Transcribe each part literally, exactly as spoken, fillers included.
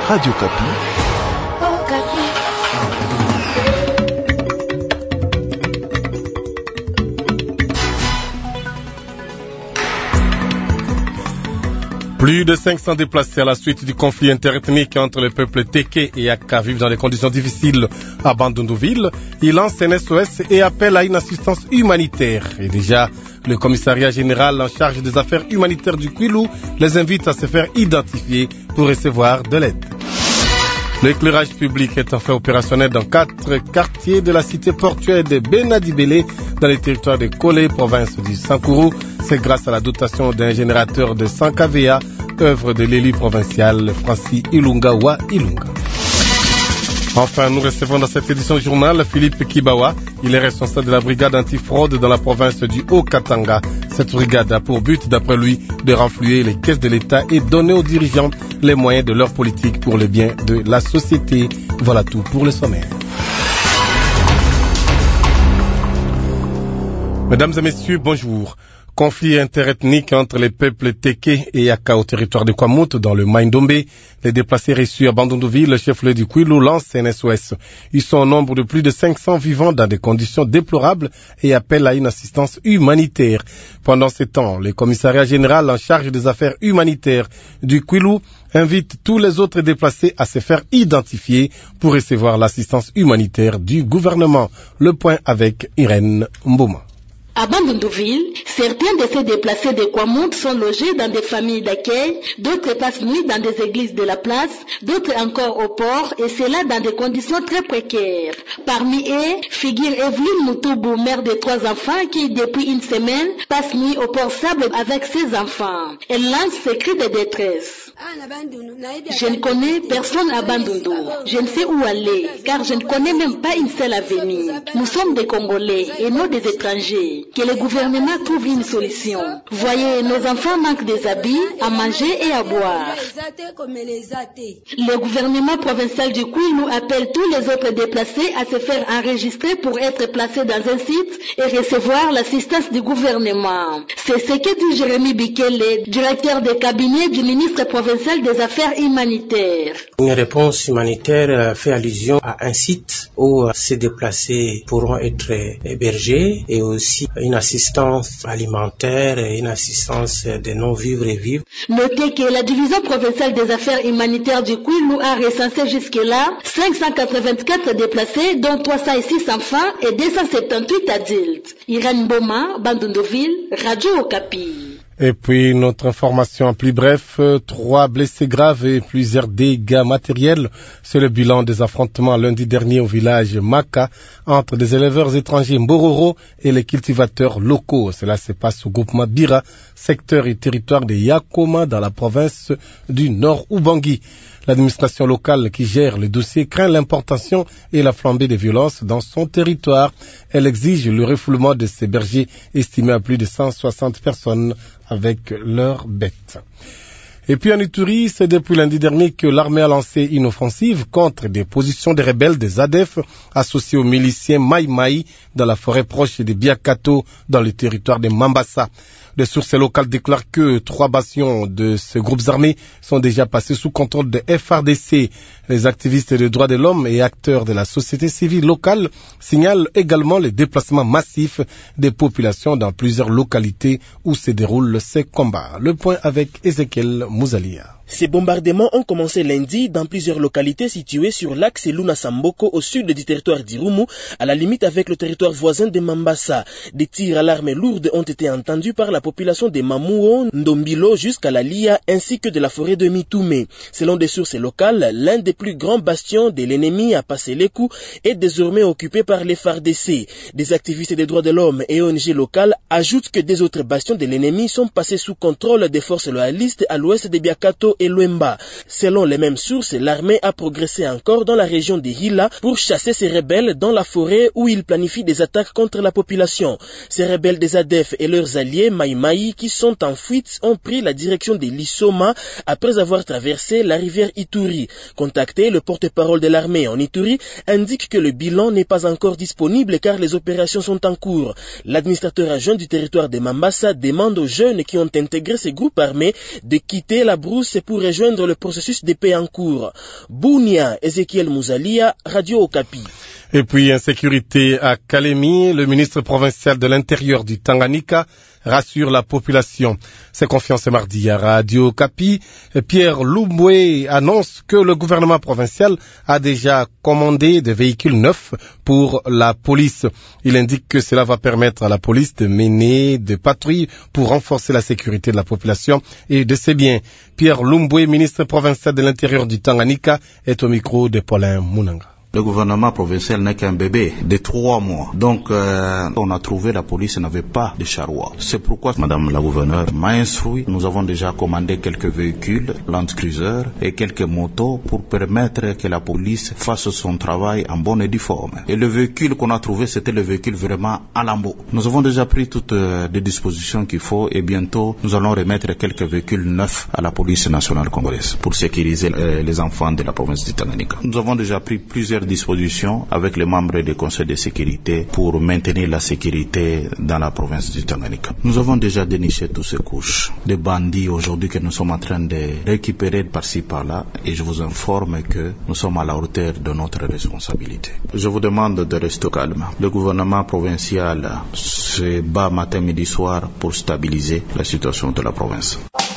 Radio Kapi. Oh, Kapi. Plus de cinq cents déplacés à la suite du conflit interethnique entre le peuple Téké et Yaka vivent dans des conditions difficiles à Bandundu-Ville. Ils lancent un S O S et appellent à une assistance humanitaire. Et déjà, le commissariat général en charge des affaires humanitaires du Kwilu les invite à se faire identifier pour recevoir de l'aide. L'éclairage public est enfin opérationnel dans quatre quartiers de la cité portuaire de Benadibele, dans les territoires de Kolé, province du Sankourou. C'est grâce à la dotation d'un générateur de cent K V A, œuvre de l'élu provincial Francis Ilunga wa Ilunga. Enfin, nous recevons dans cette édition du journal Philippe Kibawa. Il est responsable de la brigade antifraude dans la province du Haut-Katanga. Cette brigade a pour but, d'après lui, de renflouer les caisses de l'État et donner aux dirigeants les moyens de leur politique pour le bien de la société. Voilà tout pour le sommaire. Mesdames et messieurs, bonjour. Conflit interethnique entre les peuples Téké et Yaka au territoire de Kwamouth dans le Maindombe. Les déplacés reçus à Bandundu-Ville, le chef-lieu du Kwilu, lancent un S O S. Ils sont au nombre de plus de cinq cents vivant dans des conditions déplorables et appellent à une assistance humanitaire. Pendant ce temps, le commissariat général en charge des affaires humanitaires du Kwilu invite tous les autres déplacés à se faire identifier pour recevoir l'assistance humanitaire du gouvernement. Le point avec Irène Mboma. À Bandundu-Ville, certains de ces déplacés de Kwamouth sont logés dans des familles d'accueil, d'autres passent nuit dans des églises de la place, d'autres encore au port, et cela dans des conditions très précaires. Parmi eux, figure Evelyne Moutoubou, mère de trois enfants, qui depuis une semaine passe nuit au port Sable avec ses enfants. Elle lance ses cris de détresse. Je ne connais personne à Bandundu. Je ne sais où aller, car je ne connais même pas une seule avenue. Nous sommes des Congolais et non des étrangers. Que le gouvernement trouve une solution. Voyez, nos enfants manquent des habits, à manger et à boire. Le gouvernement provincial du Kwilu appelle tous les autres déplacés à se faire enregistrer pour être placés dans un site et recevoir l'assistance du gouvernement. C'est ce que dit Jérémy Bikele, directeur de cabinet du ministre provincial des Affaires humanitaires. Une réponse humanitaire fait allusion à un site où ces déplacés pourront être hébergés et aussi une assistance alimentaire et une assistance de non-vivre et vivre. Notez que la division provinciale des affaires humanitaires du Kwilu a recensé jusque-là cinq cent quatre-vingt-quatre déplacés, dont trois cent six enfants et deux cent soixante-dix-huit adultes. Irène Mboma, Bandundu-Ville, Radio Okapi. Et puis, notre information en plus bref, trois blessés graves et plusieurs dégâts matériels. C'est le bilan des affrontements lundi dernier au village Maka entre des éleveurs étrangers Mbororo et les cultivateurs locaux. Cela se passe au groupement Bira, secteur et territoire de Yakoma dans la province du Nord-Ubangi. L'administration locale qui gère le dossier craint l'importation et la flambée des violences dans son territoire. Elle exige le refoulement de ces bergers estimés à plus de cent soixante personnes avec leurs bêtes. Et puis en Ituri, c'est depuis lundi dernier que l'armée a lancé une offensive contre des positions des rebelles des A D F associés aux miliciens Maï Maï dans la forêt proche de Biakato dans le territoire de Mambasa. Des sources locales déclarent que trois bastions de ces groupes armés sont déjà passés sous contrôle de F R D C. Les activistes des droits de l'homme et acteurs de la société civile locale signalent également les déplacements massifs des populations dans plusieurs localités où se déroulent ces combats. Le point avec Ezekiel Mouzalia. Ces bombardements ont commencé lundi dans plusieurs localités situées sur l'axe Luna-Samboko au sud du territoire d'Irumu, à la limite avec le territoire voisin de Mambasa. Des tirs à l'arme lourde ont été entendus par la population de Mamouo, Ndombilo jusqu'à la Lia ainsi que de la forêt de Mitoumé. Selon des sources locales, l'un des plus grands bastions de l'ennemi à Passélékou est désormais occupé par les F A R D C. Des activistes des droits de l'homme et O N G locales ajoutent que des autres bastions de l'ennemi sont passés sous contrôle des forces loyalistes à l'ouest de Biakato et Luemba. Selon les mêmes sources, l'armée a progressé encore dans la région de Hila pour chasser ces rebelles dans la forêt où ils planifient des attaques contre la population. Ces rebelles des A D F et leurs alliés Maï Mai Mai qui sont en fuite ont pris la direction de l'Issoma après avoir traversé la rivière Ituri. Contacté, le porte-parole de l'armée en Ituri indique que le bilan n'est pas encore disponible car les opérations sont en cours. L'administrateur adjoint du territoire de Mambasa demande aux jeunes qui ont intégré ces groupes armés de quitter la brousse pour rejoindre le processus de paix en cours. Bounia, Ezekiel Mouzalia, Radio Okapi. Et puis, insécurité à Kalemi, le ministre provincial de l'Intérieur du Tanganyika rassure la population. C'est confiant ce mardi à Radio Okapi. Pierre Lumbwe annonce que le gouvernement provincial a déjà commandé des véhicules neufs pour la police. Il indique que cela va permettre à la police de mener des patrouilles pour renforcer la sécurité de la population et de ses biens. Pierre Lumbwe, ministre provincial de l'Intérieur du Tanganyika, est au micro de Paulin Munanga. Le gouvernement provincial n'est qu'un bébé de trois mois. Donc, euh, on a trouvé la police n'avait pas de charroi. C'est pourquoi Madame la gouverneure m'a instruit. Nous avons déjà commandé quelques véhicules, Land Cruiser et quelques motos pour permettre que la police fasse son travail en bonne et due forme. Et le véhicule qu'on a trouvé, c'était le véhicule vraiment à lambeau. Nous avons déjà pris toutes euh, les dispositions qu'il faut et bientôt nous allons remettre quelques véhicules neufs à la police nationale congolaise pour sécuriser euh, les enfants de la province du Tanganyika. Nous avons déjà pris plusieurs dispositions avec les membres du Conseil de sécurité pour maintenir la sécurité dans la province du Tanganyika. Nous avons déjà déniché toutes ces couches de bandits aujourd'hui que nous sommes en train de récupérer par-ci par-là et je vous informe que nous sommes à la hauteur de notre responsabilité. Je vous demande de rester calme. Le gouvernement provincial se bat matin, midi, soir pour stabiliser la situation de la province.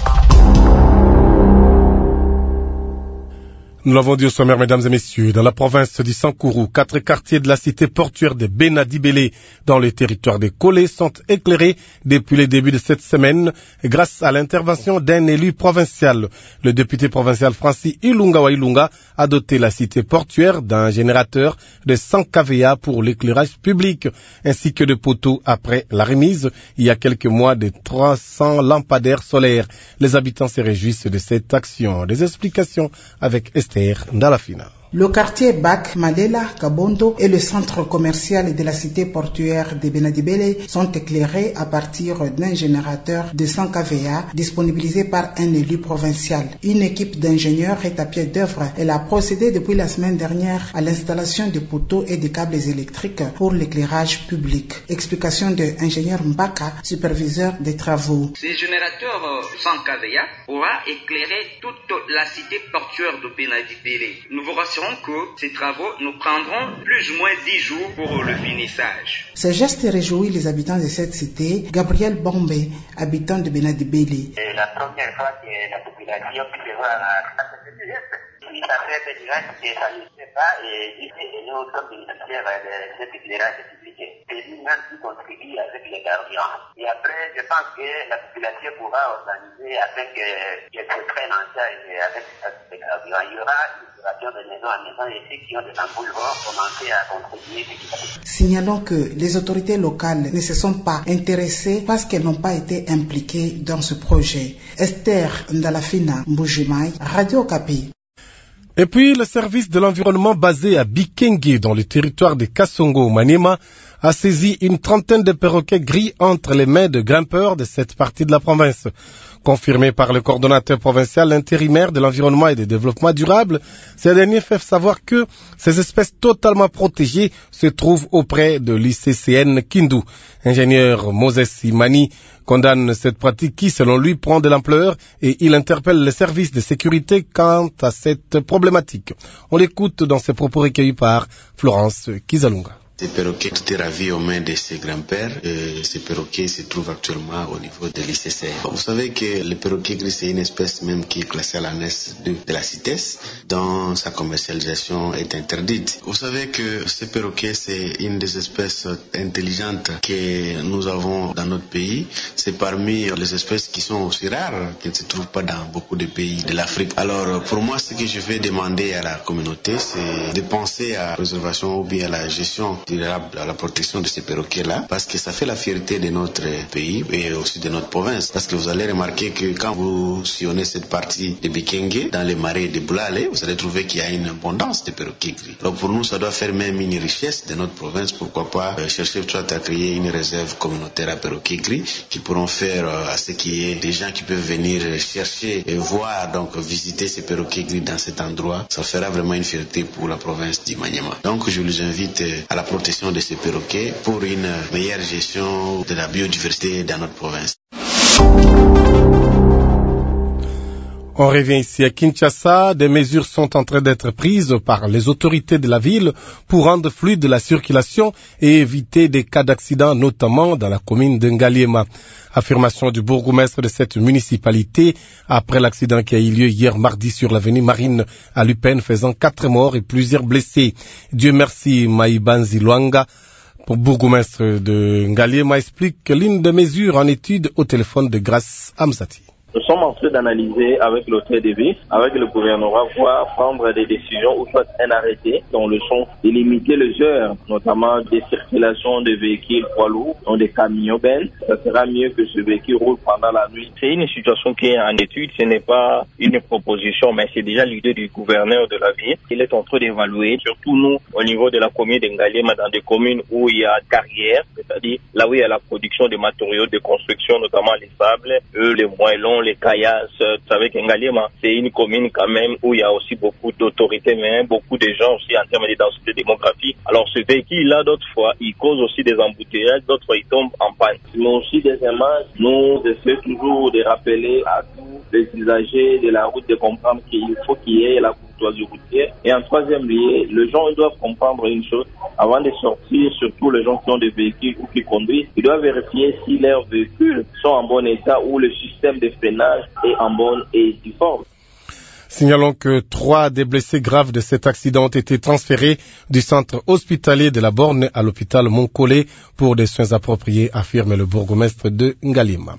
Nous l'avons dit au sommaire, mesdames et messieurs, dans la province du Sankourou, quatre quartiers de la cité portuaire de Benadibele dans le territoire de Kolé sont éclairés depuis le début de cette semaine grâce à l'intervention d'un élu provincial. Le député provincial Francis Ilunga wa Ilunga a doté la cité portuaire d'un générateur de cent kilowatts pour l'éclairage public ainsi que de poteaux après la remise il y a quelques mois de trois cents lampadaires solaires. Les habitants se réjouissent de cette action. Des explications avec Esther Ndalafina. Le quartier Bak, Malela, Kabondo et le centre commercial de la cité portuaire de Benadibele sont éclairés à partir d'un générateur de cent kilowatts disponibilisé par un élu provincial. Une équipe d'ingénieurs est à pied d'œuvre. Elle a procédé depuis la semaine dernière à l'installation de poteaux et de câbles électriques pour l'éclairage public. Explication de l'ingénieur Mbaka, superviseur des travaux. Ce générateur cent kilowatts aura éclairé toute la cité portuaire de Benadibele. Nous vous rassurons que ces travaux nous prendront plus ou moins dix jours pour le finissage. Ce geste réjouit les habitants de cette cité. Gabriel Bombe, habitant de Benadibele. C'est la première fois que la population peut voir ce geste. Il s'appelle déjà que ça ne se fait pas et nous sommes bénéficiaires de cet éclairage public. C'est lui-même qui contribue avec les carburants. Et après, je pense que la population pourra organiser avec qu'elle se prenne en charge avec les carburants. Il y aura une situation de maison à maison et ceux qui ont des ampoules vont commencer à contribuer. Signalons que les autorités locales ne se sont pas intéressées parce qu'elles n'ont pas été impliquées dans ce projet. Esther Ndalafina, Mbujimai, Radio Okapi. Et puis, le service de l'environnement basé à Bikenge, dans le territoire de Kasongo, Maniema, a saisi une trentaine de perroquets gris entre les mains de grimpeurs de cette partie de la province. Confirmé par le coordonnateur provincial intérimaire de l'environnement et du développement durable, ces derniers fait savoir que ces espèces totalement protégées se trouvent auprès de l'I C C N Kindu. Ingénieur Moses Imani condamne cette pratique qui, selon lui, prend de l'ampleur et il interpelle les services de sécurité quant à cette problématique. On l'écoute dans ses propos recueillis par Florence Kizalunga. Ces perroquets étaient ravis aux mains de ses grands-pères. Et ces perroquets se trouvent actuellement au niveau de l'I C C N. Vous savez que le perroquet gris, c'est une espèce même qui est classée à la N E S de, de la CITES, dont sa commercialisation est interdite. Vous savez que ce perroquet, c'est une des espèces intelligentes que nous avons dans notre pays. C'est parmi les espèces qui sont aussi rares, qui ne se trouvent pas dans beaucoup de pays de l'Afrique. Alors, pour moi, ce que je vais demander à la communauté, c'est de penser à la préservation ou bien à la gestion durable à la protection de ces perroquets-là, parce que ça fait la fierté de notre pays et aussi de notre province. Parce que vous allez remarquer que quand vous sillonnez cette partie de Bikengue, dans les marais de Boulale, vous allez trouver qu'il y a une abondance de perroquets gris. Donc pour nous, ça doit faire même une richesse de notre province. Pourquoi pas euh, chercher soit à créer une réserve communautaire à perroquets gris qui pourront faire euh, à ce qu'il y ait des gens qui peuvent venir chercher et voir, donc visiter ces perroquets gris dans cet endroit. Ça fera vraiment une fierté pour la province du Maniema. Donc je vous invite à la protection de ces perroquets pour une meilleure gestion de la biodiversité dans notre province. On revient ici à Kinshasa. Des mesures sont en train d'être prises par les autorités de la ville pour rendre fluide la circulation et éviter des cas d'accident, notamment dans la commune de Ngaliema. Affirmation du bourgmestre de cette municipalité après l'accident qui a eu lieu hier mardi sur l'avenue Marine à Lupin, faisant quatre morts et plusieurs blessés. Dieu merci, Maïbanzi Luanga, pour bourgmestre de Ngaliema, explique que l'une des mesures en étude au téléphone de Grace Amzati. Nous sommes en train d'analyser avec l'hôtel de ville, avec le gouvernement, voir prendre des décisions ou soit un arrêté dans le sens de limiter les heures, notamment des circulations de véhicules poids lourds, dont des camions bennes. Ça sera mieux que ce véhicule roule pendant la nuit. C'est une situation qui est en étude, ce n'est pas une proposition, mais c'est déjà l'idée du gouverneur de la ville. Il est en train d'évaluer, surtout nous, au niveau de la commune de Ngaliema, dans des communes où il y a carrière, c'est-à-dire là où il y a la production de matériaux de construction, notamment les sables, eux, les moellons, les caillasses. Vous savez qu'Ngaliema, c'est une commune quand même où il y a aussi beaucoup d'autorités, mais beaucoup de gens aussi en termes de densité démographique. Alors ce véhicule-là, d'autres fois, il cause aussi des embouteillages, d'autres fois, il tombe en panne. Mais aussi, deuxièmement, nous essayons toujours de rappeler à tous les usagers de la route de comprendre qu'il faut qu'il y ait la courtoisie routière. Et en troisième lieu, les gens ils doivent comprendre une chose, avant de sortir, surtout les gens qui ont des véhicules ou qui conduisent, ils doivent vérifier si leurs véhicules sont en bon état ou le système de freinage est en bonne et due forme. Signalons que trois des blessés graves de cet accident ont été transférés du centre hospitalier de la Borne à l'hôpital Monkole pour des soins appropriés, affirme le bourgmestre de Ngaliema.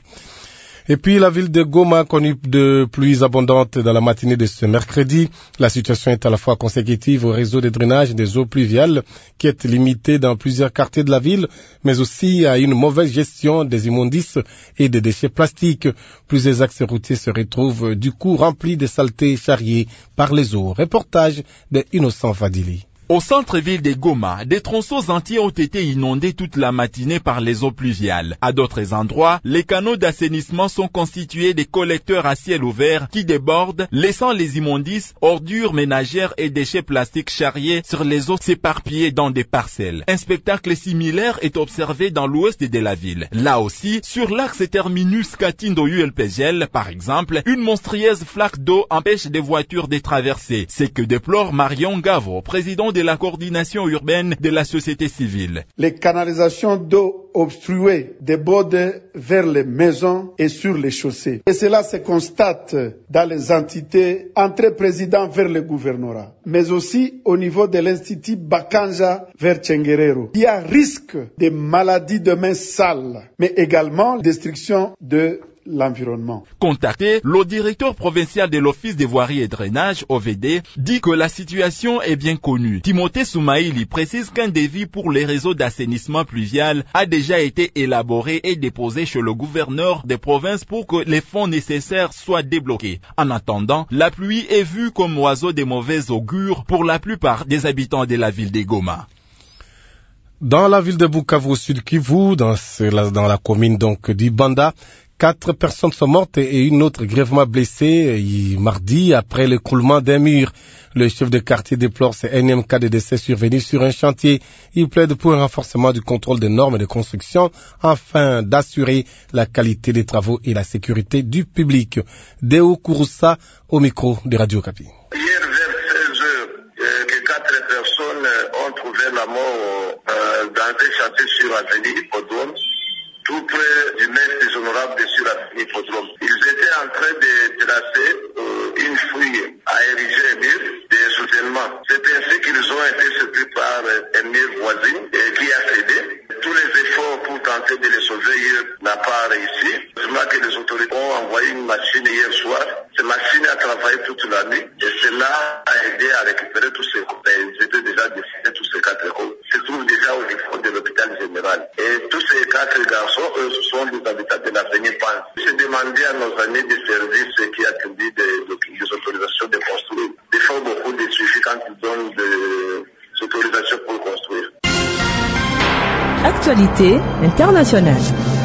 Et puis la ville de Goma, connue de pluies abondantes dans la matinée de ce mercredi. La situation est à la fois consécutive au réseau de drainage des eaux pluviales qui est limité dans plusieurs quartiers de la ville, mais aussi à une mauvaise gestion des immondices et des déchets plastiques. Plusieurs axes routiers se retrouvent du coup remplis de saletés charriées par les eaux. Reportage de Innocent Fadili. Au centre-ville de Goma, des tronçons entiers ont été inondés toute la matinée par les eaux pluviales. À d'autres endroits, les canaux d'assainissement sont constitués de collecteurs à ciel ouvert qui débordent, laissant les immondices, ordures ménagères et déchets plastiques charriés sur les eaux s'éparpiller dans des parcelles. Un spectacle similaire est observé dans l'ouest de la ville. Là aussi, sur l'axe terminus Katindo-U L P G L, par exemple, une monstrueuse flaque d'eau empêche des voitures de traverser. C'est que déplore Marion Gavo, président de la coordination urbaine de la société civile. Les canalisations d'eau obstruées débordent vers les maisons et sur les chaussées. Et cela se constate dans les entités entre présidents vers le gouvernorat, mais aussi au niveau de l'institut Bakanja vers Tchenguerero. Il y a risque de maladies de mains sales, mais également destruction de l'environnement. Contacté, le directeur provincial de l'Office des voiries et drainage, O V D, dit que la situation est bien connue. Timothée Soumaïli précise qu'un devis pour les réseaux d'assainissement pluvial a déjà été élaboré et déposé chez le gouverneur des provinces pour que les fonds nécessaires soient débloqués. En attendant, la pluie est vue comme oiseau de mauvais augure pour la plupart des habitants de la ville de Goma. Dans la ville de Bukavu, au sud Kivu, dans, dans la commune donc d'Ibanda, quatre personnes sont mortes et une autre grièvement blessée mardi après l'écroulement d'un mur. Le chef de quartier déplore ce énième cas de décès survenu sur un chantier. Il plaide pour un renforcement du contrôle des normes de construction afin d'assurer la qualité des travaux et la sécurité du public. Deo Kouroussa au micro de Radio Kapi. Hier vers seize heures, euh, que quatre personnes ont trouvé la mort euh, dans un chantier sur l'avenue Hippodrome, tout près du maire des honorables de sur l'avenue Hippodrome. Ils étaient en train de tracer euh, une fouille à ériger un mur de soutènement. C'est ainsi qu'ils ont été surpris par un mur voisin et qui a cédé. Tous les efforts pour tenter de les sauver n'ont pas réussi. Heureusement que les autorités ont envoyé une machine hier soir. Cette machine a travaillé toute la nuit et cela a aidé à récupérer tous ces corps. Ils étaient déjà décédés, tous ces quatre corps. Se trouvent déjà au les habitants de l'avenir pensent. J'ai demandé à nos amis de service qui attribuent des, des autorisations de construire de faire beaucoup de suivi quand ils donnent des autorisations pour construire. Actualité internationale.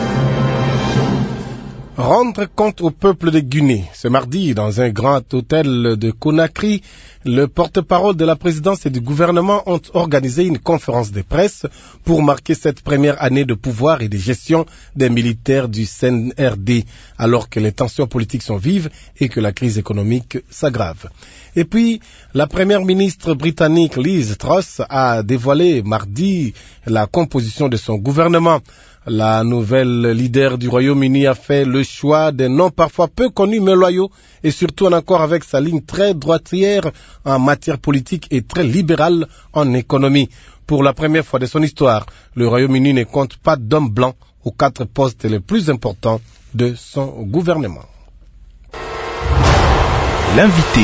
Rendre compte au peuple de Guinée. Ce mardi, dans un grand hôtel de Conakry, le porte-parole de la présidence et du gouvernement ont organisé une conférence de presse pour marquer cette première année de pouvoir et de gestion des militaires du C N R D, alors que les tensions politiques sont vives et que la crise économique s'aggrave. Et puis, la première ministre britannique Liz Truss a dévoilé mardi la composition de son gouvernement. La nouvelle leader du Royaume-Uni a fait le choix des noms parfois peu connus mais loyaux et surtout en accord avec sa ligne très droitière en matière politique et très libérale en économie. Pour la première fois de son histoire, le Royaume-Uni ne compte pas d'hommes blancs aux quatre postes les plus importants de son gouvernement. L'invité.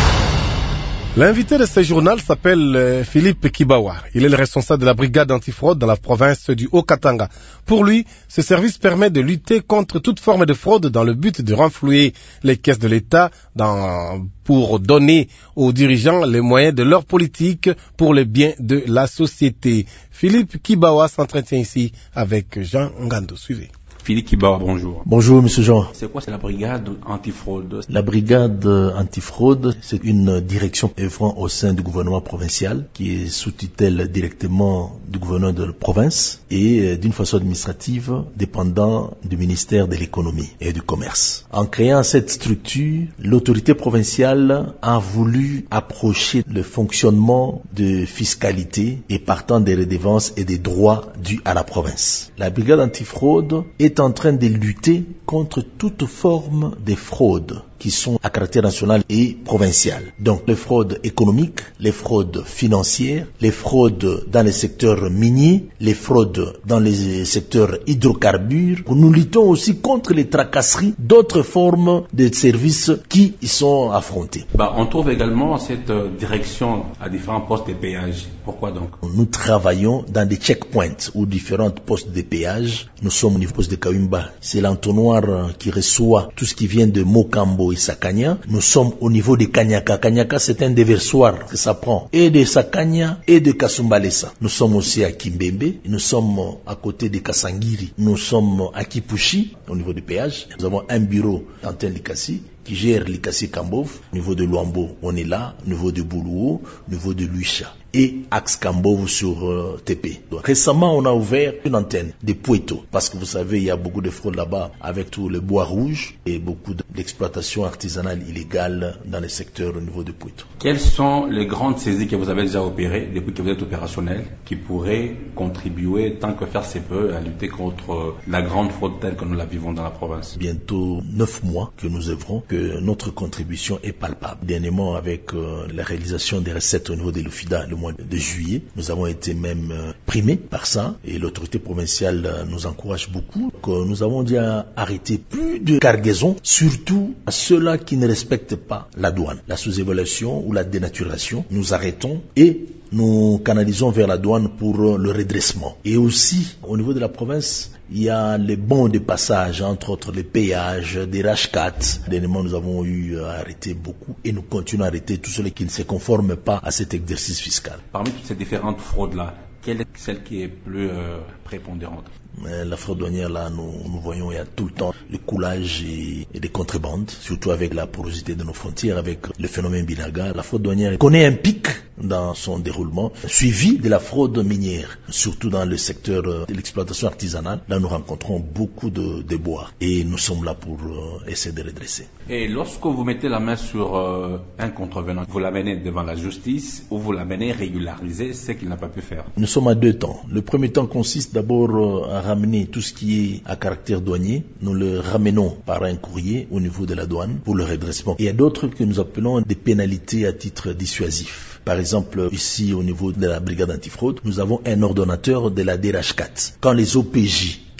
L'invité de ce journal s'appelle Philippe Kibawa. Il est le responsable de la brigade antifraude dans la province du Haut-Katanga. Pour lui, ce service permet de lutter contre toute forme de fraude dans le but de renflouer les caisses de l'État dans, pour donner aux dirigeants les moyens de leur politique pour le bien de la société. Philippe Kibawa s'entretient ici avec Jean Ngando. Suivez. Philippe Kibawa, bonjour. Bonjour, monsieur Jean. C'est quoi, c'est la brigade antifraude? La brigade antifraude, c'est une direction œuvrant au sein du gouvernement provincial qui est sous tutelle directement du gouverneur de la province et d'une façon administrative dépendant du ministère de l'économie et du commerce. En créant cette structure, l'autorité provinciale a voulu approcher le fonctionnement de fiscalité et partant des redevances et des droits dus à la province. La brigade antifraude est en train de lutter contre toute forme de fraude qui sont à caractère national et provincial. Donc les fraudes économiques, les fraudes financières, les fraudes dans les secteurs miniers, les fraudes dans les secteurs hydrocarbures. Nous luttons aussi contre les tracasseries d'autres formes de services qui y sont affrontés. Bah, on trouve également cette euh, direction à différents postes de péage. Pourquoi donc? Nous travaillons dans des checkpoints ou différents postes de péage. Nous sommes au niveau poste de Kawimba. C'est l'entonnoir qui reçoit tout ce qui vient de Mokambo et Sakanya. Nous sommes au niveau de Kanyaka. Kanyaka, c'est un déversoir que ça prend et de Sakanya et de Kasumbalesa. Nous sommes aussi à Kimbembe. Nous sommes à côté de Kasangiri. Nous sommes à Kipushi au niveau du péage. Nous avons un bureau d'antenne Likasi qui gère Likasi Kambov. Au niveau de Luambo, on est là. Au niveau de Boulou, au niveau de Luisha. Et Axe Kambov sur euh, T P. Donc, récemment, on a ouvert une antenne de Pueto. Parce que vous savez, il y a beaucoup de fraude là-bas avec tout le bois rouge et beaucoup d'exploitation artisanale illégale dans les secteurs au niveau de Pueto. Quelles sont les grandes saisies que vous avez déjà opérées depuis que vous êtes opérationnel qui pourraient contribuer, tant que faire se peut, à lutter contre la grande fraude telle que nous la vivons dans la province? Bientôt neuf mois que nous œuvrons, que notre contribution est palpable. Dernièrement, avec euh, la réalisation des recettes au niveau de l'Ofida, le mois de juillet, nous avons été même euh, primés par ça et l'autorité provinciale euh, nous encourage beaucoup. Que nous avons déjà arrêté plus de cargaisons, surtout à ceux-là qui ne respectent pas la douane. La sous-évaluation ou la dénaturation, nous arrêtons et nous canalisons vers la douane pour le redressement. Et aussi, au niveau de la province, il y a les bons de passage, entre autres les péages, des rachcats. Dernièrement, nous avons eu à arrêter beaucoup et nous continuons à arrêter tous ceux qui ne se conforment pas à cet exercice fiscal. Parmi toutes ces différentes fraudes-là, quelle est celle qui est plus euh, prépondérante? La fraude douanière, là, nous, nous voyons, il y a tout le temps le coulage et, et des contrebandes, surtout avec la porosité de nos frontières, avec le phénomène Binaga. La fraude douanière connaît un pic dans son déroulement, suivi de la fraude minière, surtout dans le secteur de l'exploitation artisanale. Là, nous rencontrons beaucoup de déboires et nous sommes là pour euh, essayer de redresser. Et lorsque vous mettez la main sur euh, un contrevenant, vous l'amenez devant la justice ou vous l'amenez régulariser ce qu'il n'a pas pu faire? Nous sommes à deux temps. Le premier temps consiste d'abord euh, à ramener tout ce qui est à caractère douanier. Nous le ramenons par un courrier au niveau de la douane pour le redressement. Il y a d'autres que nous appelons des pénalités à titre dissuasif. Par exemple, ici au niveau de la brigade antifraude, nous avons un ordonnateur de la D R H quatre. Quand les O P J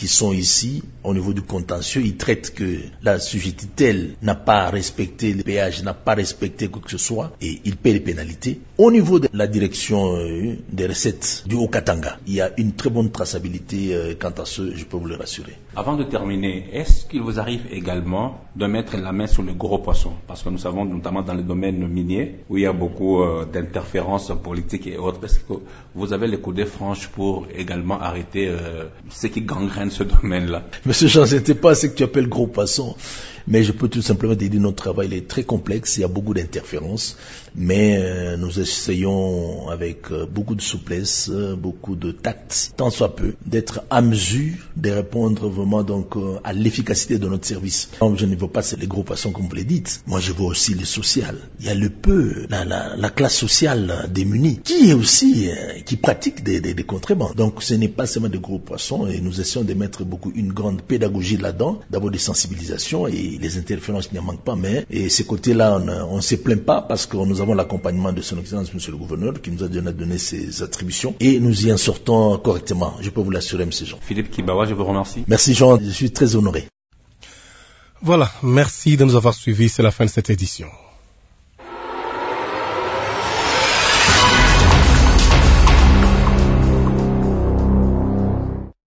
qui sont ici, au niveau du contentieux, ils traitent que la société telle n'a pas respecté le péage, n'a pas respecté quoi que ce soit, et ils paient les pénalités. Au niveau de la direction euh, des recettes du Haut-Katanga, il y a une très bonne traçabilité euh, quant à ce, je peux vous le rassurer. Avant de terminer, est-ce qu'il vous arrive également de mettre la main sur le gros poisson? Parce que nous savons notamment dans le domaine minier, où il y a beaucoup euh, d'interférences politiques et autres, est-ce que vous avez les coudées franches pour également arrêter euh, ce qui gangrène ce domaine-là? Monsieur Jean, je ne sais pas ce que tu appelles gros poisson, mais je peux tout simplement te dire que notre travail il est très complexe, il y a beaucoup d'interférences, mais euh, nous essayons avec euh, beaucoup de souplesse, euh, beaucoup de tact, tant soit peu, d'être à mesure de répondre vraiment donc euh, à l'efficacité de notre service. Donc, je ne veux pas les gros poissons comme vous le dites, moi je vois aussi le social. Il y a le peu, la, la, la classe sociale démunie, qui est aussi, euh, qui pratique des, des, des contrebandes. Donc ce n'est pas seulement des gros poissons, et nous essayons de mettre beaucoup une grande pédagogie là-dedans, d'abord des sensibilisations, et les interférences n'y en manquent pas, mais et ces côtés-là, on ne se plaint pas parce que nous avons l'accompagnement de son excellence, monsieur le gouverneur, qui nous a donné, donné ses attributions, et nous y en sortons correctement. Je peux vous l'assurer, monsieur Jean. Philippe Kibawa, je vous remercie. Merci Jean, je suis très honoré. Voilà, merci de nous avoir suivis, c'est la fin de cette édition.